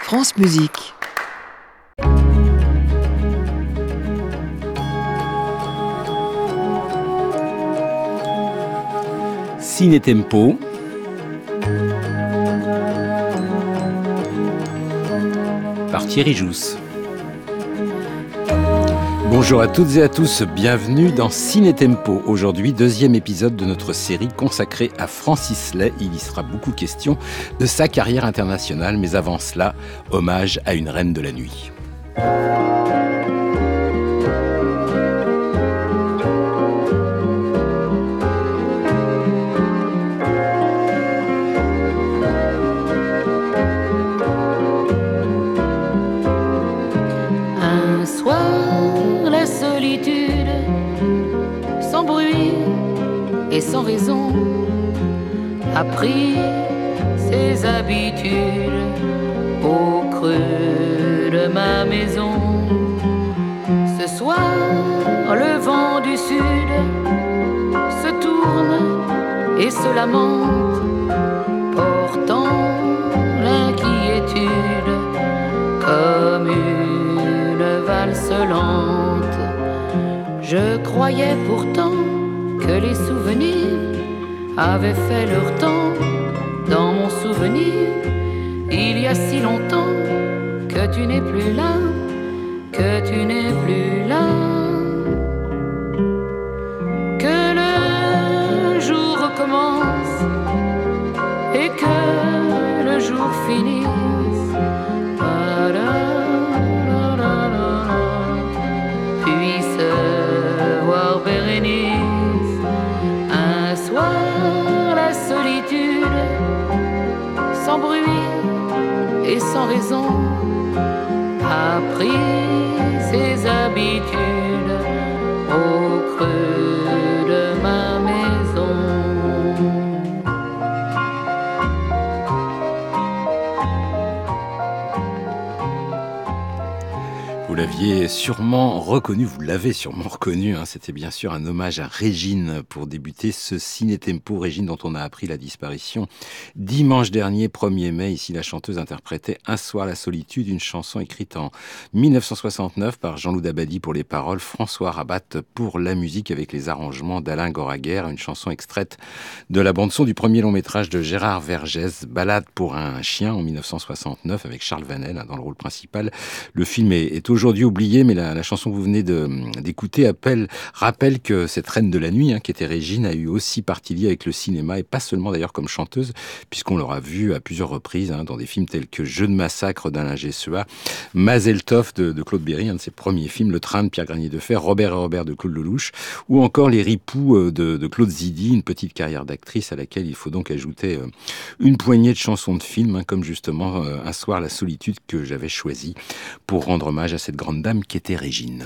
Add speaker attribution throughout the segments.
Speaker 1: France Musique.
Speaker 2: Ciné Tempo. Par Thierry Jousse. Bonjour à toutes et à tous, bienvenue dans Ciné Tempo. Aujourd'hui, deuxième épisode de notre série consacrée à Francis Lai. Il y sera beaucoup question de sa carrière internationale, mais avant cela, hommage à une reine de la nuit.
Speaker 3: Un soir, la solitude, sans bruit et sans raison, a pris ses habitudes au creux de ma maison. Ce soir, le vent du sud se tourne et se lamente, portant l'inquiétude comme une valse lente. Je croyais pourtant que les souvenirs avaient fait leur temps. Dans mon souvenir, il y a si longtemps que tu n'es plus là, que tu n'es plus là. Que le jour recommence et que le jour finisse. Puisse voir Bérénice. Un soir, la solitude, sans bruit et sans raison, a pris ses habitudes au creux de ma maison.
Speaker 2: Vous l'aviez sûrement reconnu, vous l'avez sûrement reconnu, c'était bien sûr un hommage à Régine pour débuter ce Ciné Tempo. Régine dont on a appris la disparition dimanche dernier, 1er mai. Ici, la chanteuse interprétait Un soir la solitude, une chanson écrite en 1969 par Jean-Loup Dabadi pour les paroles, François Rabat pour la musique avec les arrangements d'Alain Goraguer, une chanson extraite de la bande-son du premier long-métrage de Gérard Vergès, Balade pour un chien en 1969 avec Charles Vanel dans le rôle principal. Le film est aujourd'hui oublié, mais la chanson que vous venez d'écouter rappelle que cette reine de la nuit, qui était Régine, a eu aussi partie liée avec le cinéma, et pas seulement d'ailleurs comme chanteuse, puisqu'on l'aura vue à plusieurs reprises dans des films tels que Jeu de massacre d'Alain Gessua, Mazel Tov de Claude Berry, un de ses premiers films, Le train de Pierre Granier de Fer, Robert et Robert de Claude Lelouch, ou encore Les Ripoux de Claude Zidi, une petite carrière d'actrice à laquelle il faut donc ajouter une poignée de chansons de films, comme justement Un soir la solitude que j'avais choisi pour rendre hommage à cette grande dame qui était Régine.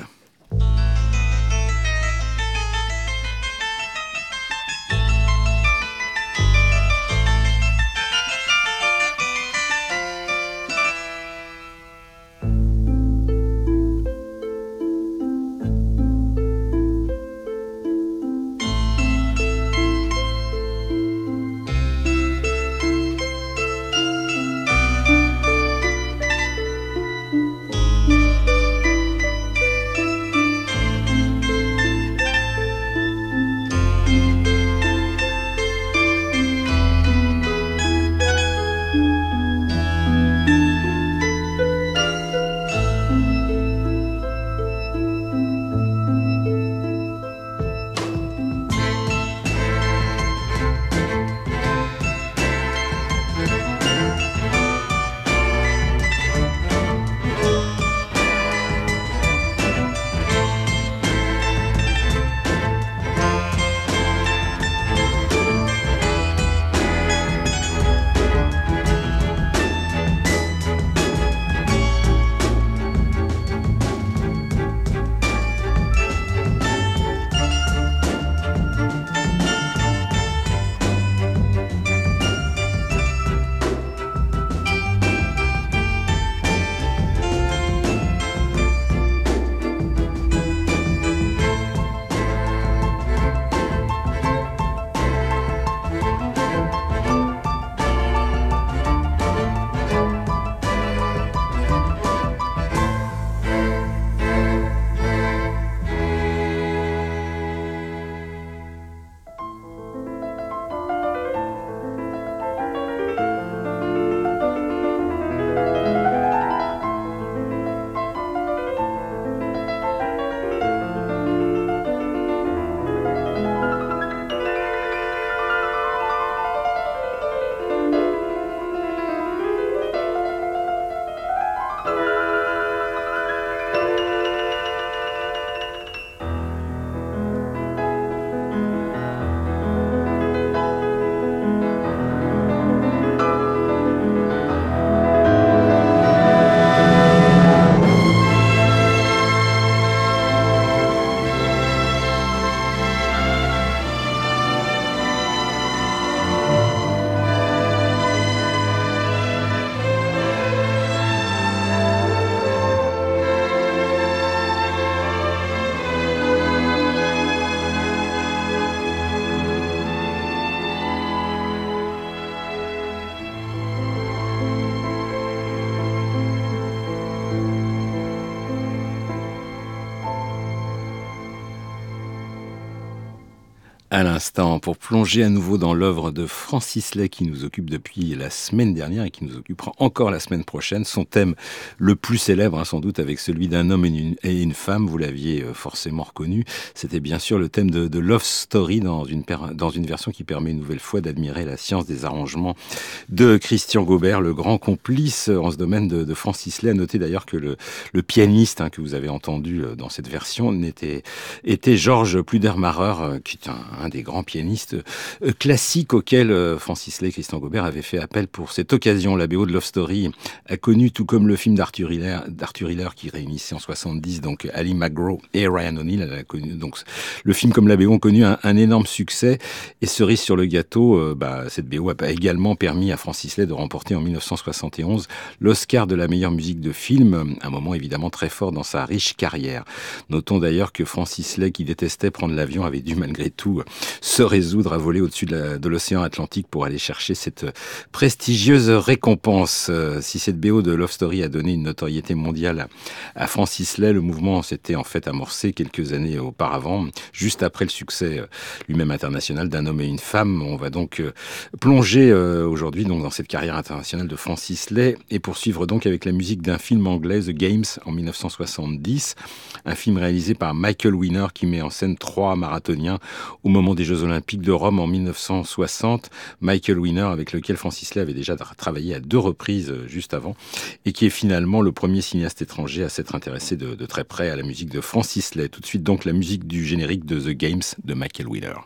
Speaker 2: À l'instant, pour plonger à nouveau dans l'œuvre de Francis Lay qui nous occupe depuis la semaine dernière et qui nous occupera encore la semaine prochaine. Son thème le plus célèbre, sans doute, avec celui d'un homme et une femme, vous l'aviez forcément reconnu, c'était bien sûr le thème de Love Story dans une version qui permet une nouvelle fois d'admirer la science des arrangements de Christian Gaubert, le grand complice en ce domaine de Francis Lay. À noter d'ailleurs que le pianiste que vous avez entendu dans cette version était Georges Pludermacher, qui est un des grands pianistes classiques auxquels Francis Lay et Christian Gaubert avaient fait appel pour cette occasion. La BO de Love Story a connu, tout comme le film d'Arthur Hiller qui réunissait en 70 donc Ali McGraw et Ryan O'Neal, elle a connu, donc le film comme la BO ont connu un énorme succès. Et cerise sur le gâteau, cette BO a également permis à Francis Lay de remporter en 1971 l'Oscar de la meilleure musique de film, un moment évidemment très fort dans sa riche carrière. Notons d'ailleurs que Francis Lay, qui détestait prendre l'avion, avait dû malgré tout se résoudre à voler au-dessus de l'océan Atlantique pour aller chercher cette prestigieuse récompense. Si cette BO de Love Story a donné une notoriété mondiale à Francis Lay, le mouvement s'était en fait amorcé quelques années auparavant, juste après le succès lui-même international d'Un homme et une femme. On va donc plonger aujourd'hui donc dans cette carrière internationale de Francis Lay et poursuivre donc avec la musique d'un film anglais, The Games, en 1970, un film réalisé par Michael Winner qui met en scène 3 marathoniens au moment des Jeux Olympiques de Rome en 1960. Michael Winner, avec lequel Francis Lay avait déjà travaillé à 2 reprises juste avant, et qui est finalement le premier cinéaste étranger à s'être intéressé de très près à la musique de Francis Lay. Tout de suite donc la musique du générique de The Games de Michael Winner.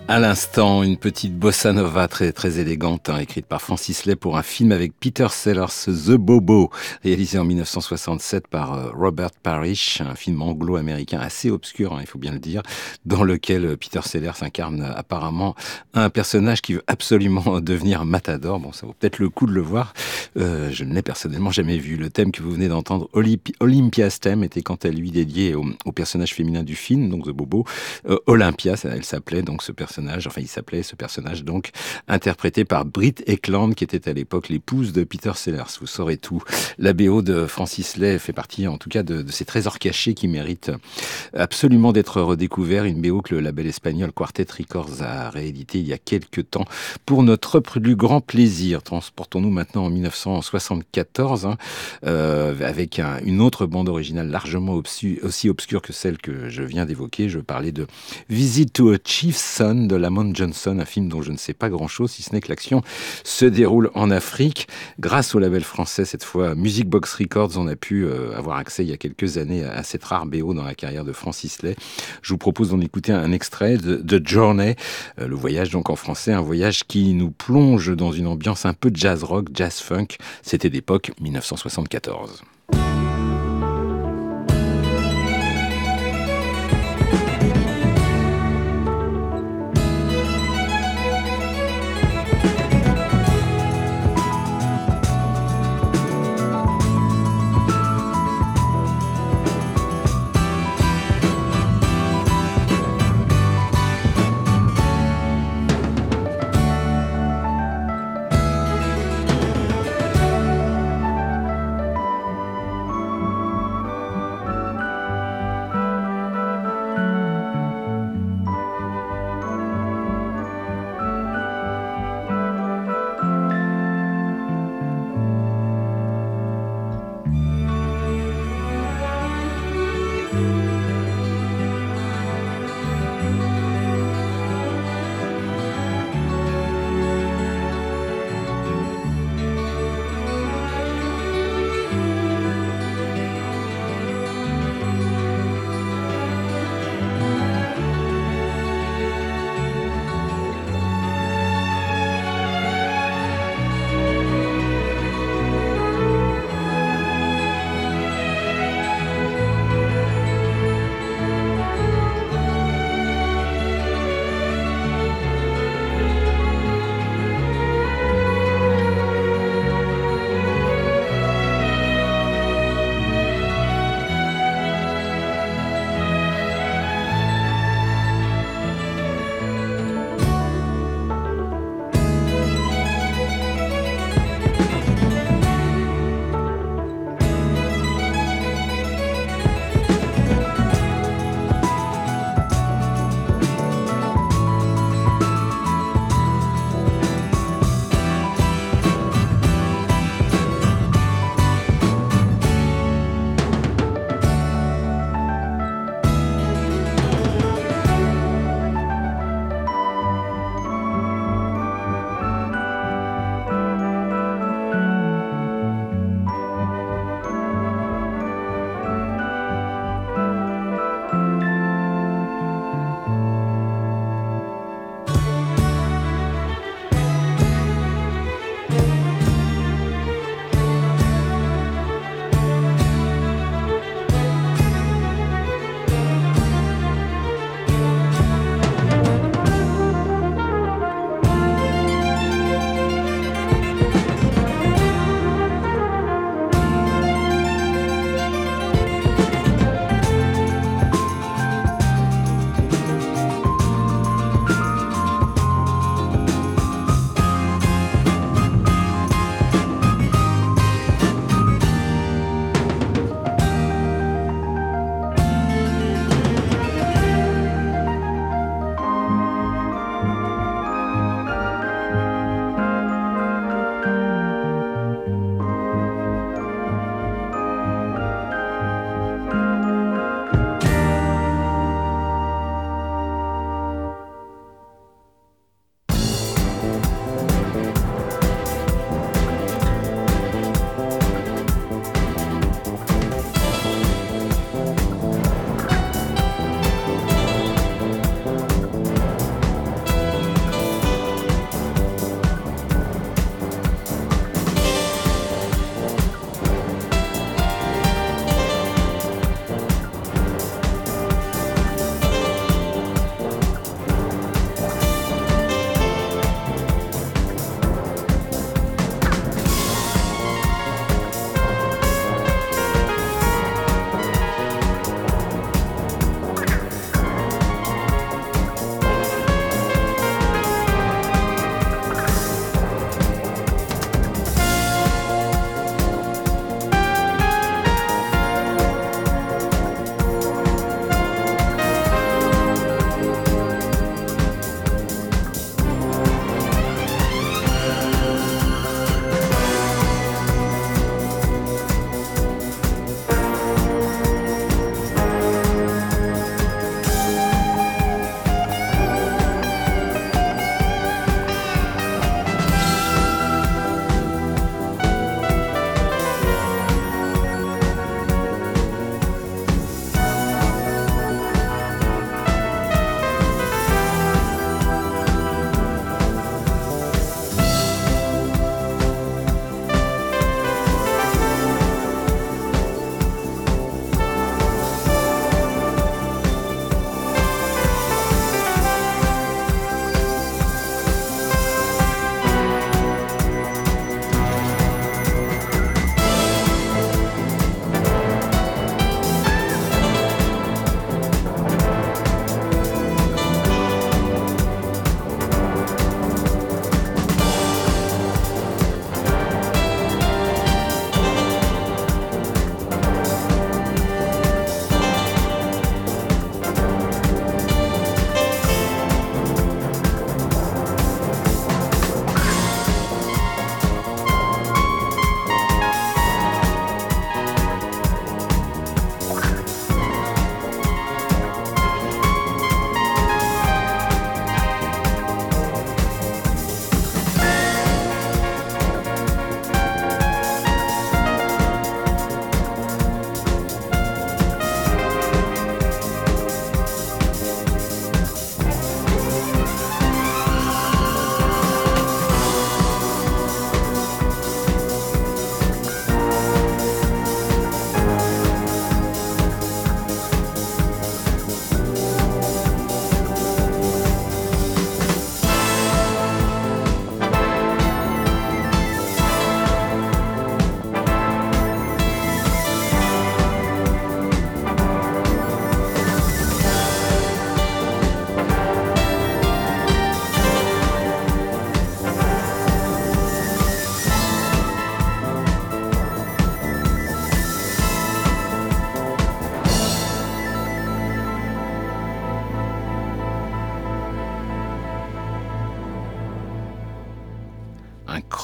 Speaker 2: À l'instant, une petite bossa nova très, très élégante, écrite par Francis Lai pour un film avec Peter Sellers, The Bobo, réalisé en 1967 par Robert Parrish, un film anglo-américain assez obscur, il faut bien le dire, dans lequel Peter Sellers incarne apparemment un personnage qui veut absolument devenir matador. Bon, ça vaut peut-être le coup de le voir. Je ne l'ai personnellement jamais vu. Le thème que vous venez d'entendre, Olympia's Theme, était quant à lui dédié au personnage féminin du film, donc The Bobo. Olympia, elle s'appelait donc ce personnage. Il s'appelait ce personnage, donc, interprété par Britt Ekland, qui était à l'époque l'épouse de Peter Sellers. Vous saurez tout. La BO de Francis Lai fait partie, en tout cas, de ces trésors cachés qui méritent absolument d'être redécouverts. Une BO que le label espagnol Quartet Records a réédité il y a quelques temps pour notre plus grand plaisir. Transportons-nous maintenant en 1974, avec une autre bande originale largement aussi obscure que celle que je viens d'évoquer. Je parlais de Visit to a Chief's Son de Lamont Johnson, un film dont je ne sais pas grand-chose, si ce n'est que l'action se déroule en Afrique. Grâce au label français, cette fois Music Box Records, on a pu avoir accès il y a quelques années à cette rare BO dans la carrière de Francis Lai. Je vous propose d'en écouter un extrait de Journey, le voyage donc en français, un voyage qui nous plonge dans une ambiance un peu jazz rock, jazz funk. C'était d'époque 1974.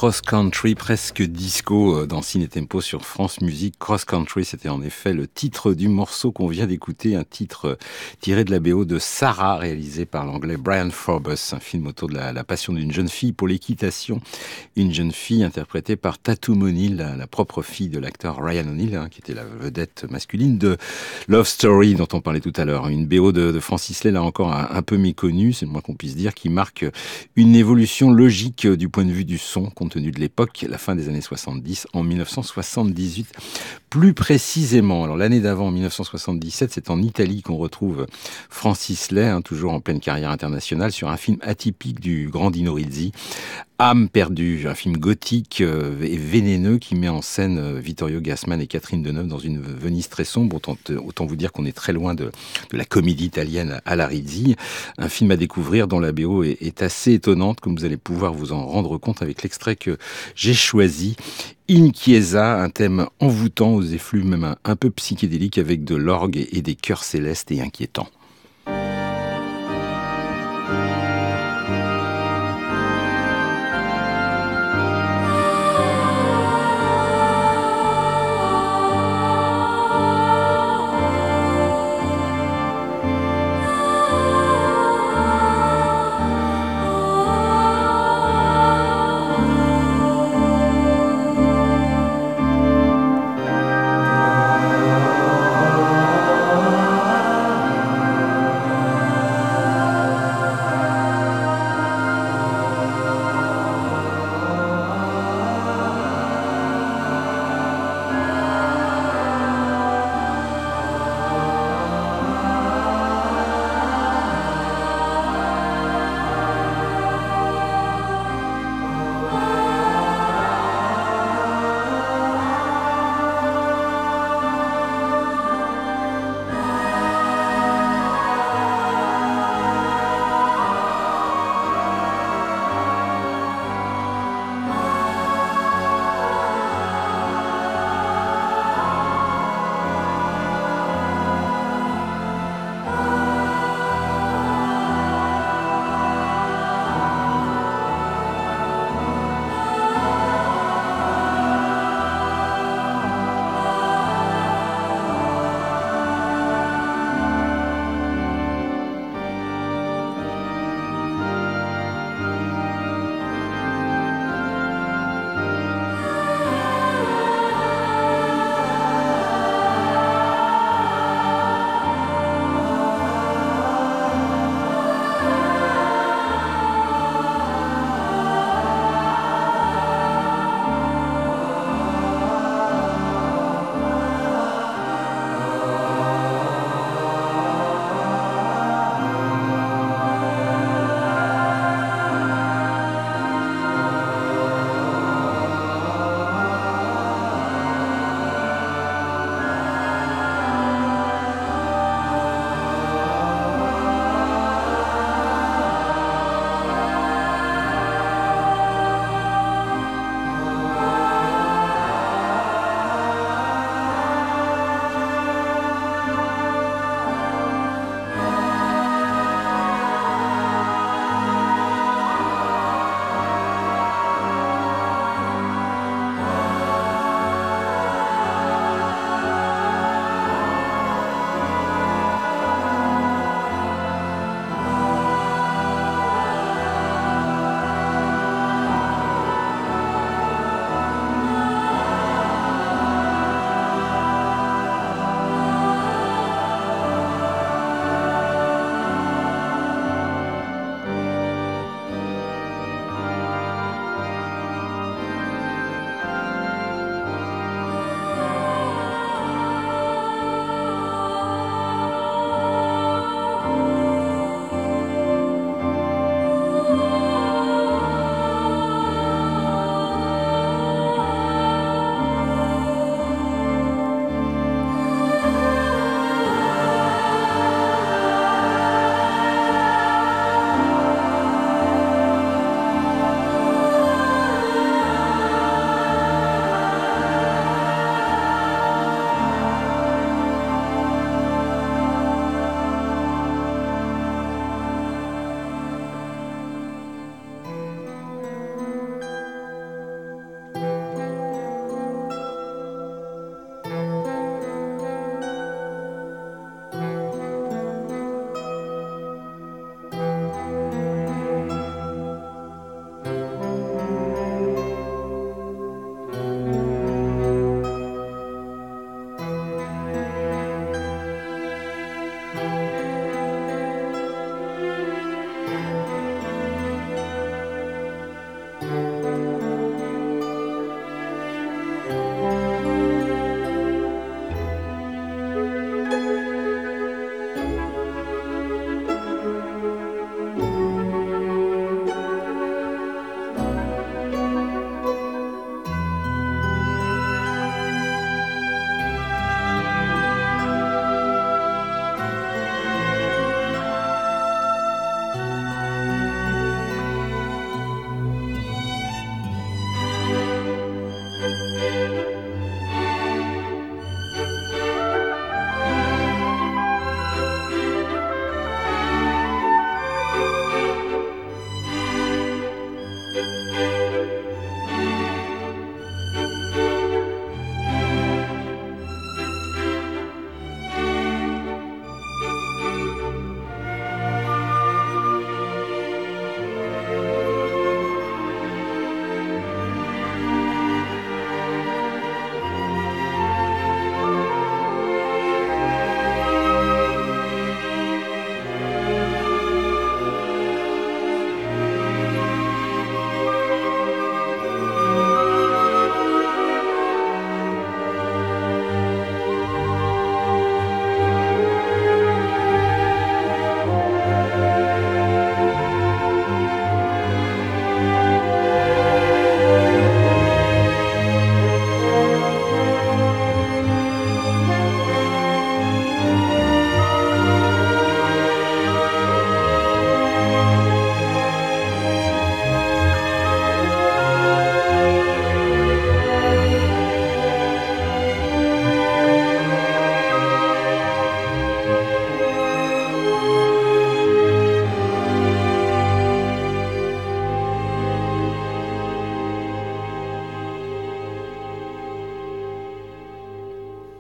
Speaker 2: Cross Country, presque disco dans Ciné Tempo sur France Musique. Cross Country, c'était en effet le titre du morceau qu'on vient d'écouter, un titre tiré de la BO de Sarah, réalisé par l'anglais Brian Forbes, un film autour de la passion d'une jeune fille pour l'équitation, une jeune fille interprétée par Tatum O'Neal, la propre fille de l'acteur Ryan O'Neal, qui était la vedette masculine de Love Story dont on parlait tout à l'heure. Une BO de Francis Lay, là encore un peu méconnue, c'est le moins qu'on puisse dire, qui marque une évolution logique du point de vue du son, compte tenu de l'époque, la fin des années 70, en 1978. Plus précisément, alors l'année d'avant, en 1977, c'est en Italie qu'on retrouve Francis Lay, toujours en pleine carrière internationale, sur un film atypique du grand Dino Risi, Âme perdue, un film gothique et vénéneux qui met en scène Vittorio Gassman et Catherine Deneuve dans une Venise très sombre. Autant vous dire qu'on est très loin de la comédie italienne à la Risi. Un film à découvrir dont la BO est assez étonnante, comme vous allez pouvoir vous en rendre compte avec l'extrait que j'ai choisi. In Chiesa, un thème envoûtant aux effluves même un peu psychédéliques avec de l'orgue et des chœurs célestes et inquiétants.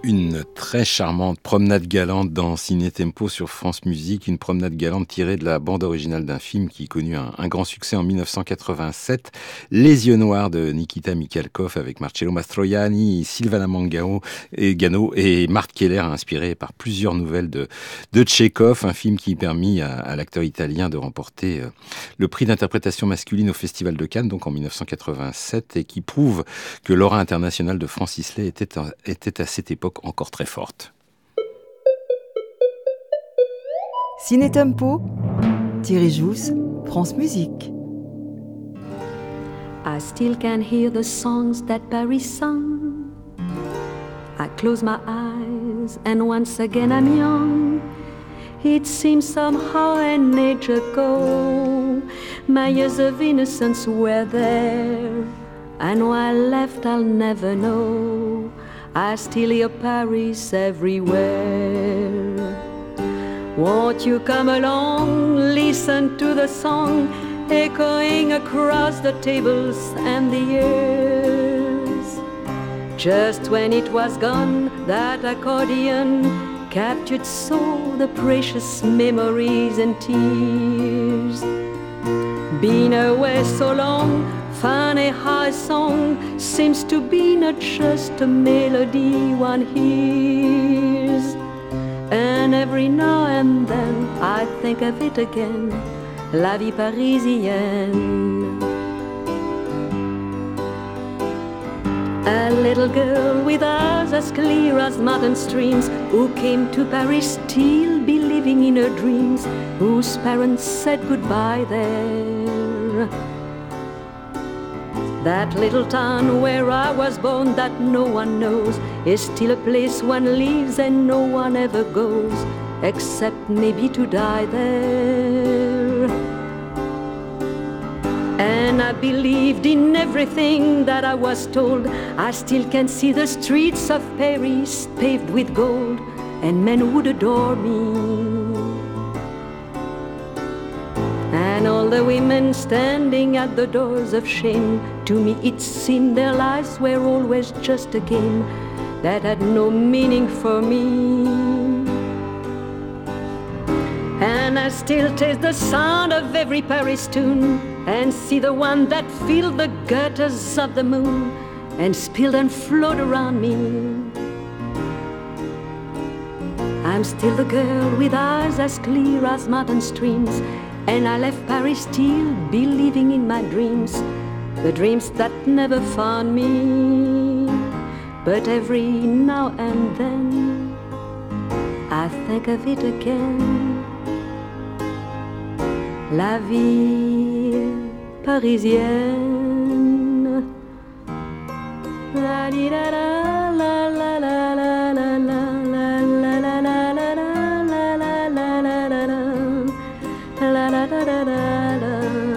Speaker 2: Une très charmante promenade galante dans Ciné Tempo sur France Musique, une promenade galante tirée de la bande originale d'un film qui connut un grand succès en 1987, Les Yeux Noirs de Nikita Mikhalkov avec Marcello Mastroianni, Silvana Mangano et Marc Keller, inspiré par plusieurs nouvelles de Tchekhov, un film qui permit à l'acteur italien de remporter le prix d'interprétation masculine au Festival de Cannes, donc en 1987, et qui prouve que l'aura internationale de Francis Lay était à cette époque encore très forte.
Speaker 1: Ciné Tempo, Thierry Jousse, France Musique.
Speaker 4: I still can hear the songs that Paris sung. I close my eyes and once again I'm young. It seems somehow an age ago. My years of innocence were there, and why I left I'll never know. I still hear Paris everywhere. Won't you come along, listen to the song echoing across the tables and the years. Just when it was gone, that accordion captured so the precious memories and tears. Been away so long, funny how a song seems to be not just a melody one hears. And every now and then I think of it again, la vie parisienne. A little girl with eyes as clear as mountain streams, who came to Paris still believing in her dreams, whose parents said goodbye there. That little town where I was born that no one knows is still a place one lives and no one ever goes, except maybe to die there. And I believed in everything that I was told. I still can see the streets of Paris paved with gold, and men would adore me. And all the women standing at the doors of shame, to me it seemed their lives were always just a game that had no meaning for me. And I still taste the sound of every Paris tune, and see the one that filled the gutters of the moon and spilled and flowed around me. I'm still the girl with eyes as clear as mountain streams, and I left Paris still believing in my dreams, the dreams that never found me. But every now and then I think of it again, la vie parisienne. La di da da la la la la la la la la la la la la la la la la.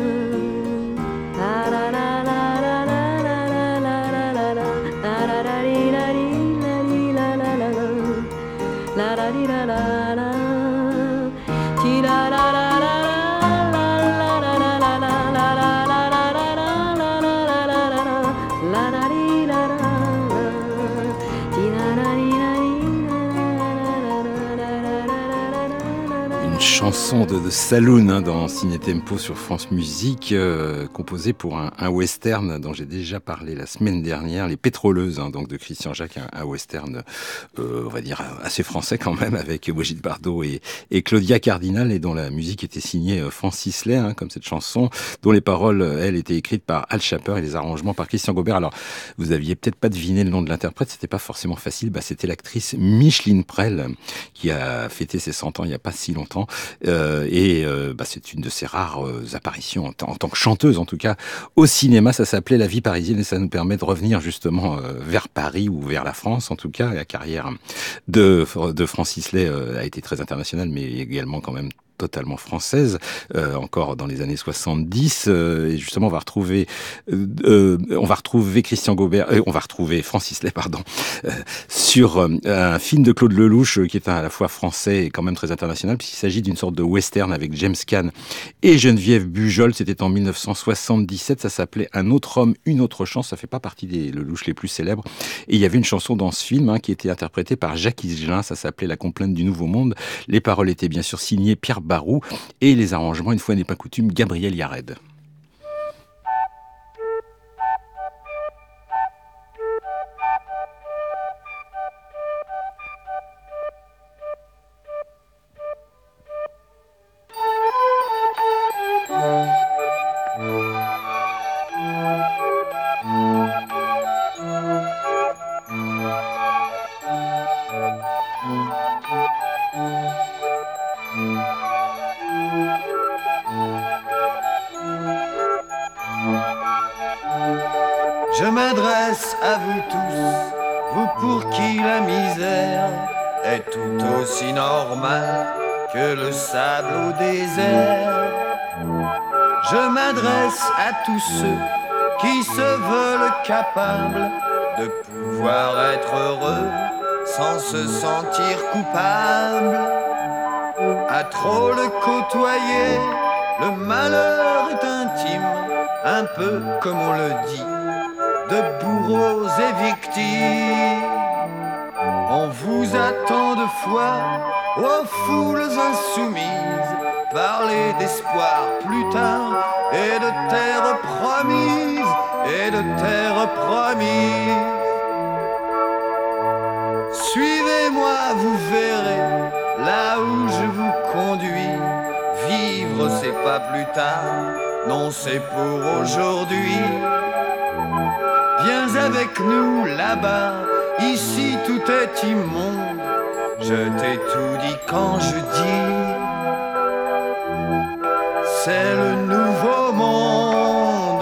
Speaker 2: Chanson de The Saloon dans Ciné Tempo sur France Musique, composée pour un western dont j'ai déjà parlé la semaine dernière, Les Pétroleuses, donc de Christian Jacques, un western, on va dire assez français quand même, avec Brigitte Bardot et Claudia Cardinal, et dont la musique était signée Francis Lay, comme cette chanson, dont les paroles, elles, étaient écrites par Al Schaper et les arrangements par Christian Gobert. Alors, vous aviez peut-être pas deviné le nom de l'interprète, c'était pas forcément facile, c'était l'actrice Micheline Prel, qui a fêté ses 100 ans il y a pas si longtemps. C'est une de ses rares apparitions en tant que chanteuse, en tout cas au cinéma. Ça s'appelait La vie parisienne, et ça nous permet de revenir justement vers Paris, ou vers la France en tout cas. La carrière de Francis Lay a été très internationale, mais également quand même totalement française, encore dans les années 70. Et justement, on va retrouver Christian Gaubert, on va retrouver Francis Lay, pardon, sur un film de Claude Lelouch qui est à la fois français et quand même très international, puisqu'il s'agit d'une sorte de western avec James Caan et Geneviève Bujold. C'était en 1977. Ça s'appelait Un autre homme, une autre chance. Ça fait pas partie des Lelouch les plus célèbres. Et il y avait une chanson dans ce film qui était interprétée par Jacques Higelin. Ça s'appelait La complainte du Nouveau Monde. Les paroles étaient bien sûr signées Pierre Barou et les arrangements, une fois n'est pas coutume, Gabriel Yared.
Speaker 5: Je m'adresse à vous tous, vous pour qui la misère est tout aussi normale que le sable au désert. Je m'adresse à tous ceux qui se veulent capables de pouvoir être heureux sans se sentir coupables. À trop le côtoyer, le malheur est intime, un peu comme on le dit, de bourreaux et victimes. On vous attend de fois, aux foules insoumises, parler d'espoir plus tard, et de terre promise, et de terre promise. Suivez-moi, vous verrez, là où je vous conduis. Vivre c'est pas plus tard, non c'est pour aujourd'hui. Viens avec nous là-bas, ici tout est immonde. Je t'ai tout dit quand je dis, c'est le nouveau monde.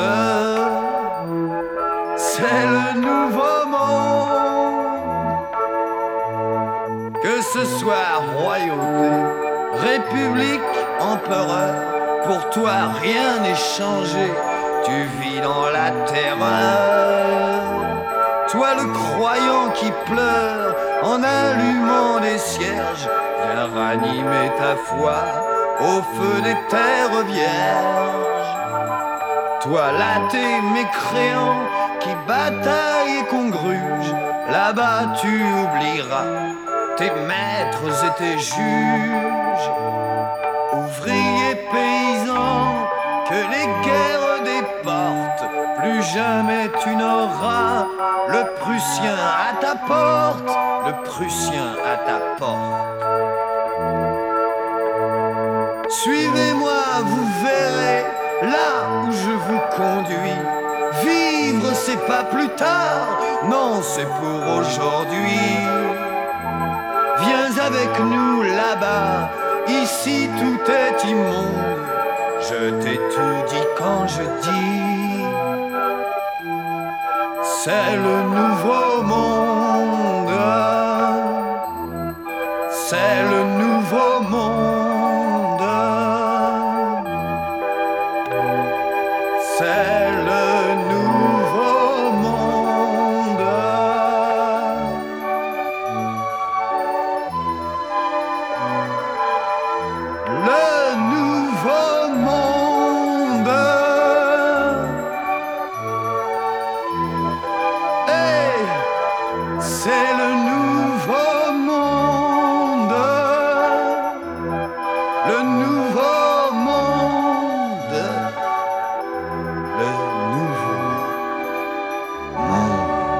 Speaker 5: C'est le nouveau monde. Que ce soit royauté, république, empereur, pour toi rien n'est changé. Tu vis dans la terreur. Toi le croyant qui pleure en allumant des cierges, viens ranimer ta foi au feu des terres vierges. Toi l'athée mécréant qui bataille et qu'on gruge, là-bas tu oublieras tes maîtres et tes juges. Ouvriers paysans que les guerres déportent, plus jamais tu n'auras le Prussien à ta porte, le Prussien à ta porte. Suivez-moi, vous verrez, là où je vous conduis. Vivre c'est pas plus tard, non c'est pour aujourd'hui. Viens avec nous là-bas, ici tout est immonde. Je t'ai tout dit quand je dis, c'est le nouveau monde. C'est le nouveau monde. C'est le nouveau monde. Le nouveau monde. Hey, c'est le nouveau monde. Le nouveau monde. Le nouveau monde.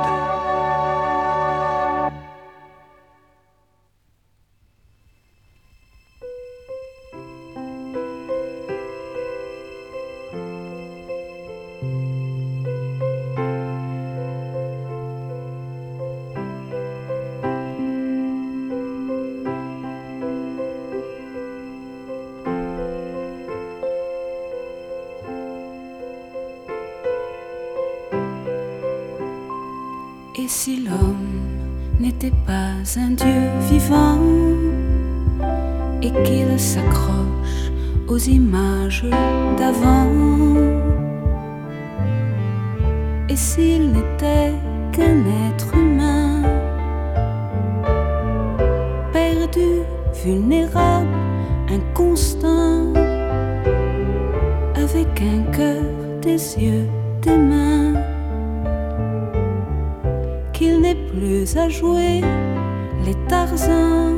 Speaker 6: Et si l'homme n'était pas un Dieu vivant et qu'il s'accroche aux images d'avant. Et s'il n'était qu'un être humain, perdu, vulnérable, inconstant, avec un cœur, des yeux, des mains, qu'il n'est plus à jouer les Tarzans.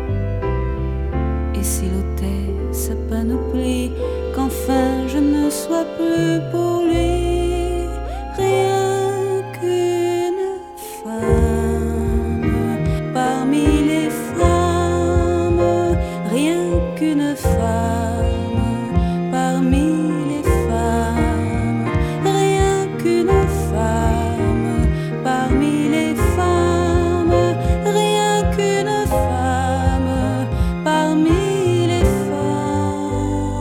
Speaker 6: Et s'il ôtait sa panoplie, qu'enfin je ne sois plus pour lui rien qu'une femme parmi les femmes, rien qu'une femme parmi les femmes, rien qu'une femme parmi les femmes, rien qu'une femme parmi les femmes.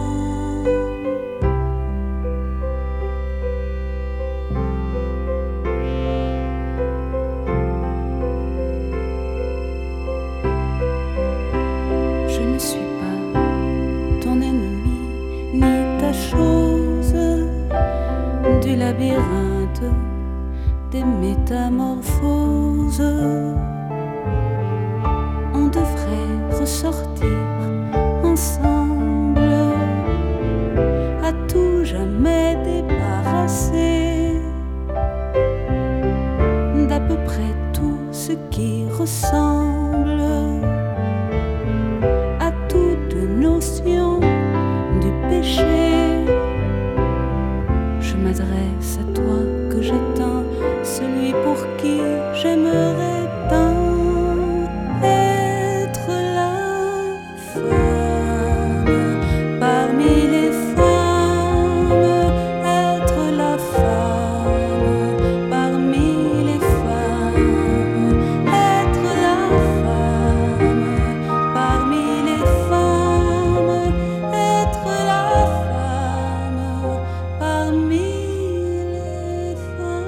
Speaker 6: Je ne suis pas ton ennemi ni ta chose, du labyrinthe des métamorphoses. On devrait ressortir ensemble, à tout jamais débarrassé d'à peu près tout ce qui ressemble à toute notion du péché. Je m'adresse à toi que j'attends, celui pour qui j'aimerais tant être la femme parmi les femmes, être la femme parmi les femmes, être la femme parmi les femmes, être la femme parmi les femmes.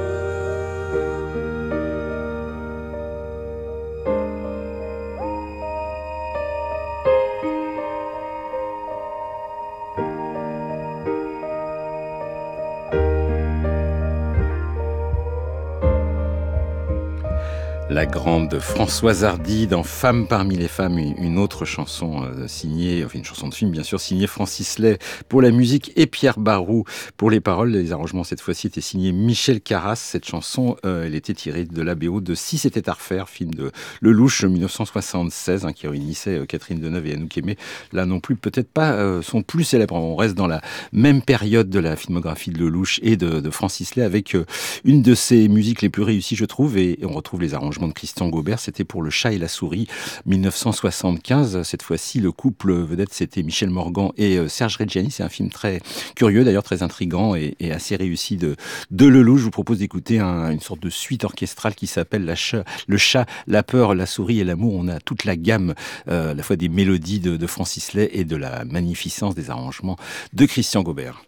Speaker 2: La grande Françoise Hardy dans Femmes parmi les femmes, une autre chanson signée, enfin une chanson de film bien sûr, signée Francis Lay pour la musique et Pierre Barroux pour les paroles. Les arrangements cette fois-ci étaient signés Michel Carras. Cette chanson, elle était tirée de la BO de Si c'était à refaire, film de Lelouch 1976, qui réunissait Catherine Deneuve et Anouk Aimée. Là non plus, peut-être pas son plus célèbre. On reste dans la même période de la filmographie de Lelouch et de Francis Lay avec une de ses musiques les plus réussies, je trouve, et on retrouve les arrangements de Christian Gaubert. C'était pour Le Chat et la Souris 1975. Cette fois-ci, le couple vedette, c'était Michel Morgan et Serge Reggiani. C'est un film très curieux, d'ailleurs très intriguant et assez réussi de Lelouch. Je vous propose d'écouter une sorte de suite orchestrale qui s'appelle Le Chat, la Peur, la Souris et l'amour. On a toute la gamme, à la fois des mélodies de Francis Lay et de la magnificence des arrangements de Christian Gaubert.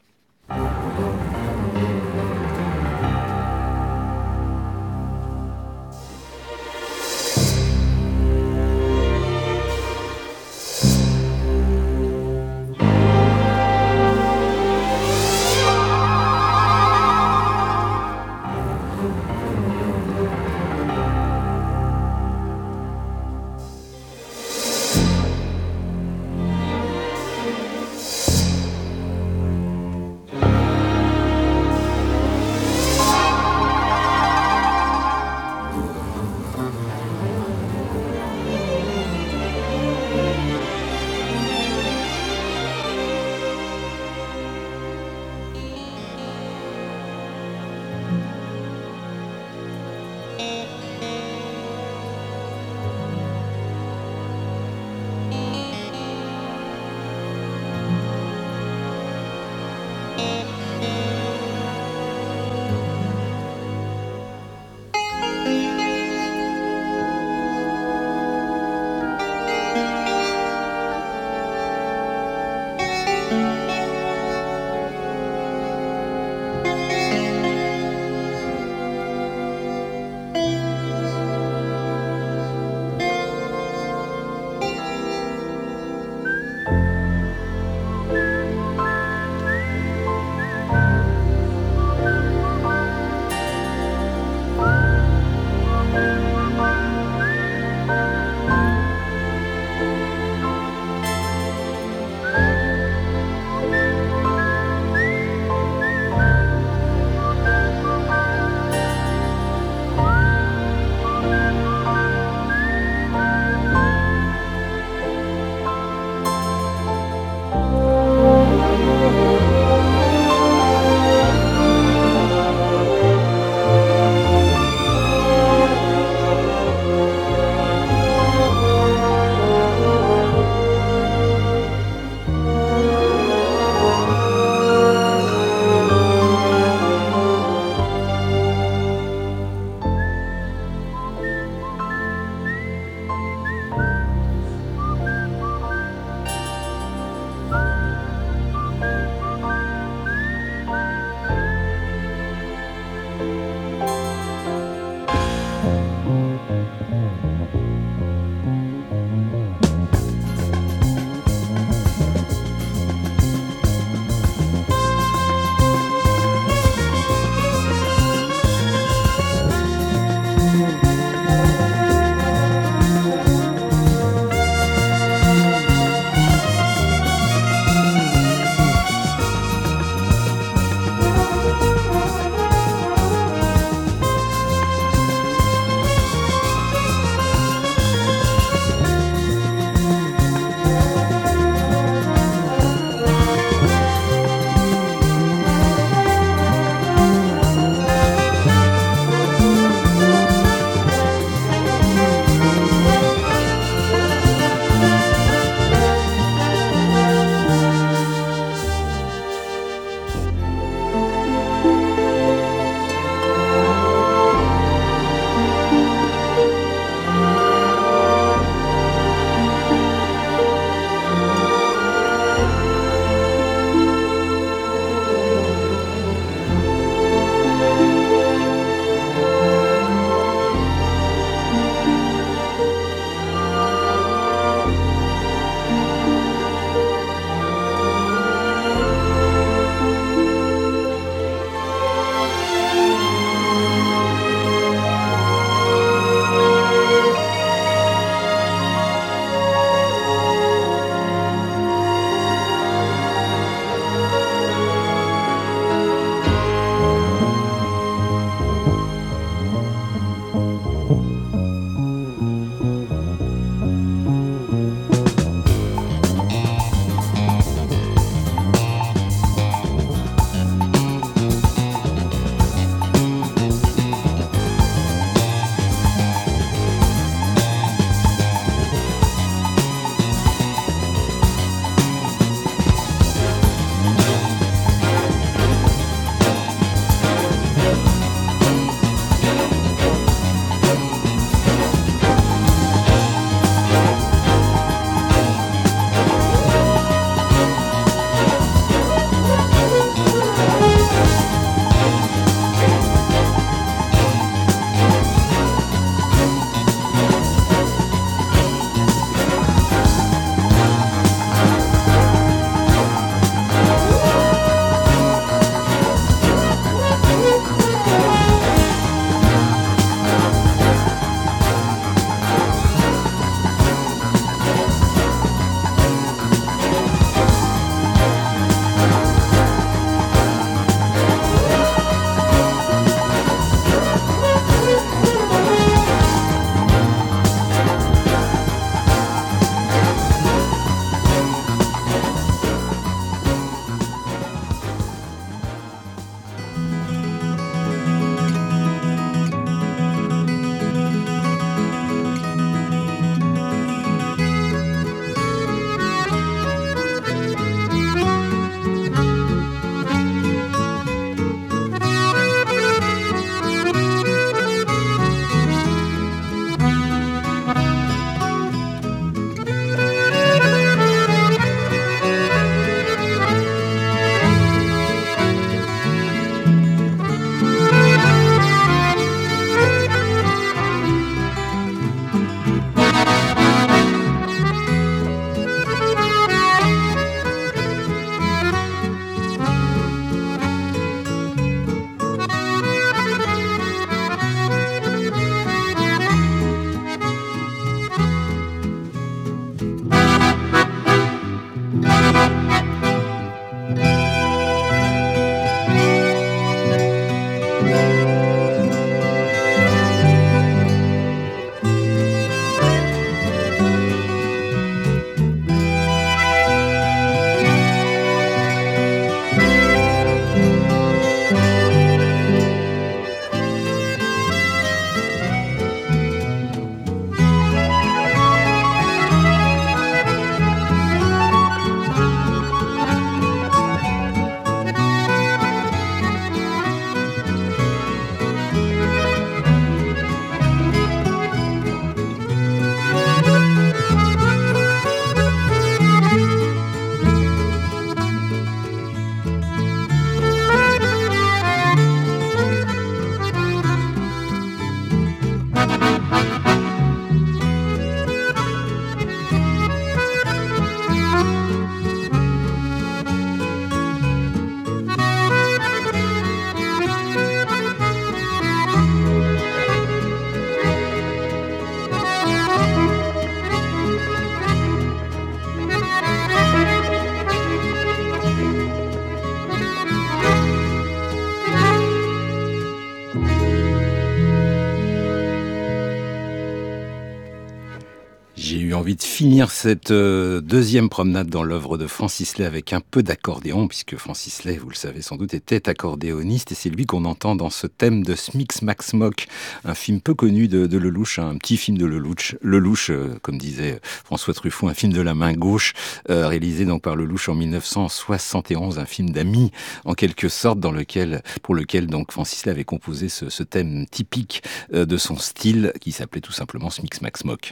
Speaker 2: envie de finir cette deuxième promenade dans l'œuvre de Francis Lay avec un peu d'accordéon, puisque Francis Lay, vous le savez sans doute, était accordéoniste, et c'est lui qu'on entend dans ce thème de Smic-Smac-Smoc, un film peu connu de Lelouch, un petit film de Lelouch, comme disait François Truffaut, un film de la main gauche, réalisé donc par Lelouch en 1971, un film d'amis en quelque sorte, pour lequel donc Francis Lay avait composé ce thème typique de son style, qui s'appelait tout simplement Smic-Smac-Smoc.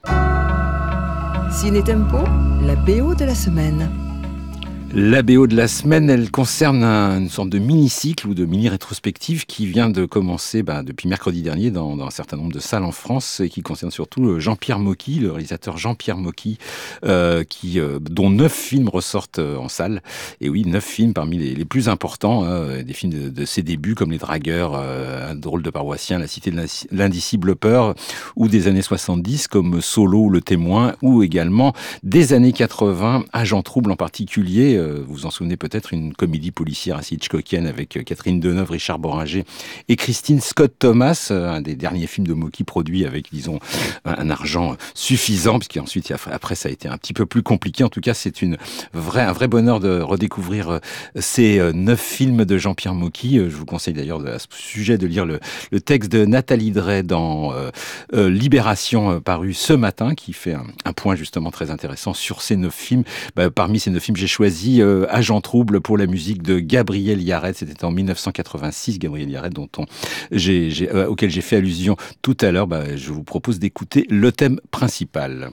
Speaker 1: Ciné Tempo, la BO de la semaine.
Speaker 2: La BO de la semaine, elle concerne une sorte de mini-cycle ou de mini-rétrospective qui vient de commencer depuis mercredi dernier dans un certain nombre de salles en France, et qui concerne surtout Jean-Pierre Mocky, le réalisateur Jean-Pierre Mocky, dont 9 films ressortent en salle. Et oui, 9 films parmi les plus importants, des films de ses débuts comme Les Dragueurs, Un drôle de paroissien, La cité de l'indicible peur, ou des années 70 comme Solo ou Le Témoin, ou également des années 80, Agent Trouble en particulier, vous vous en souvenez peut-être, une comédie policière assez hitchcockienne avec Catherine Deneuve, Richard Boringer et Christine Scott Thomas, un des derniers films de Mocky produit avec, disons, un argent suffisant, puisqu'ensuite, après, ça a été un petit peu plus compliqué. En tout cas, c'est un vrai bonheur de redécouvrir ces 9 films de Jean-Pierre Mocky. Je vous conseille d'ailleurs à ce sujet de lire le texte de Nathalie Drey dans Libération, paru ce matin, qui fait un point justement très intéressant sur ces 9 films. Parmi ces 9 films, j'ai choisi Agent Trouble pour la musique de Gabriel Yared. C'était en 1986, Gabriel Yared, auquel j'ai fait allusion tout à l'heure. Je vous propose d'écouter le thème principal.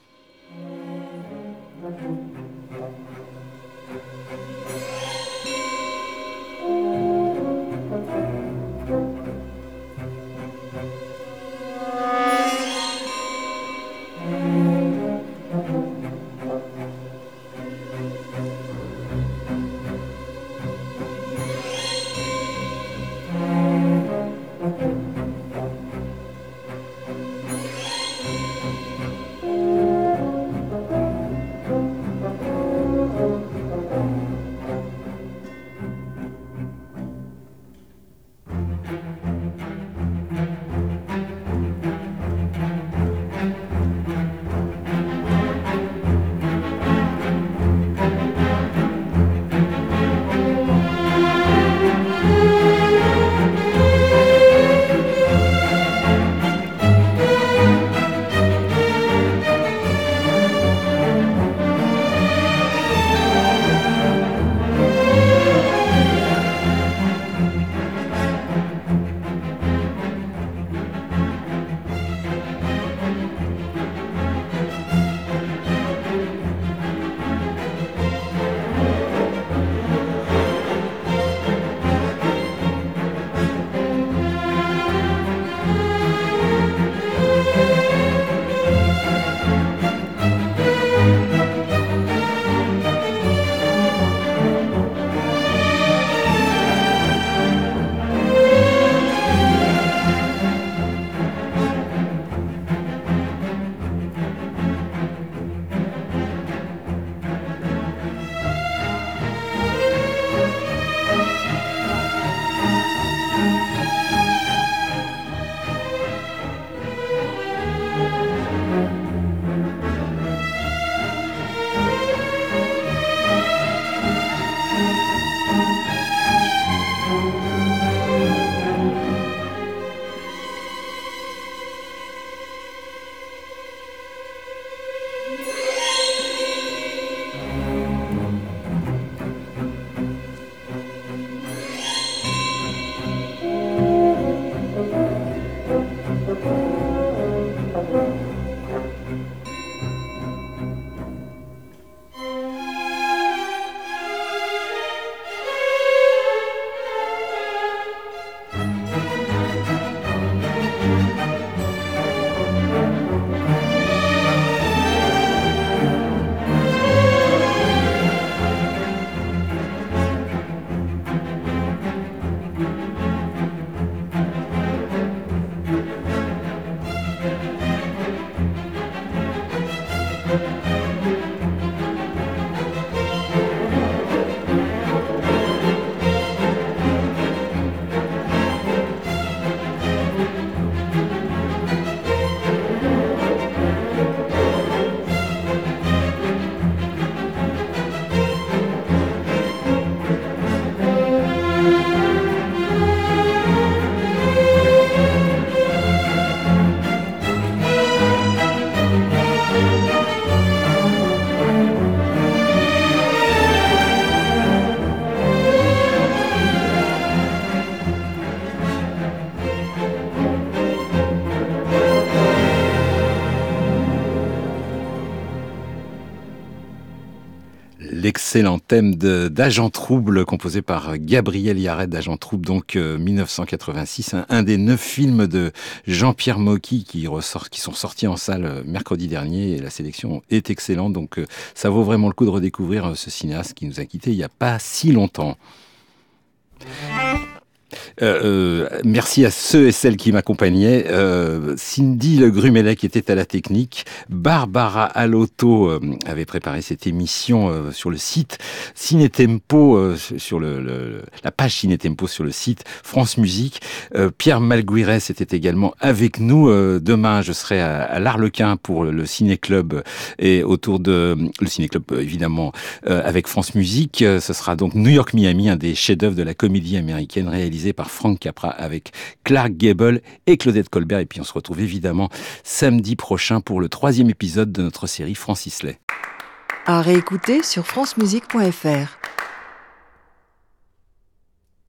Speaker 2: L'excellent thème d'Agent Trouble composé par Gabriel Yared d'Agent Trouble, donc 1986, un des 9 films de Jean-Pierre Mocky qui sont sortis en salle mercredi dernier, et la sélection est excellente, donc ça vaut vraiment le coup de redécouvrir ce cinéaste qui nous a quittés il n'y a pas si longtemps. Merci à ceux et celles qui m'accompagnaient. Cindy Le Grumelet qui était à la technique. Barbara Alotto avait préparé cette émission sur le site Ciné-Tempo, sur la page Ciné-Tempo sur le site France Musique. Pierre Malguirès était également avec nous. Demain, je serai à l'Arlequin pour le Ciné-Club et autour de le Ciné-Club évidemment avec France Musique. Ce sera donc New York Miami, un des chefs-d'œuvre de la comédie américaine réalisé par Frank Capra avec Clark Gable et Claudette Colbert. Et puis on se retrouve évidemment samedi prochain pour le 3e épisode de notre série Francis Lay.
Speaker 1: À réécouter sur francemusique.fr.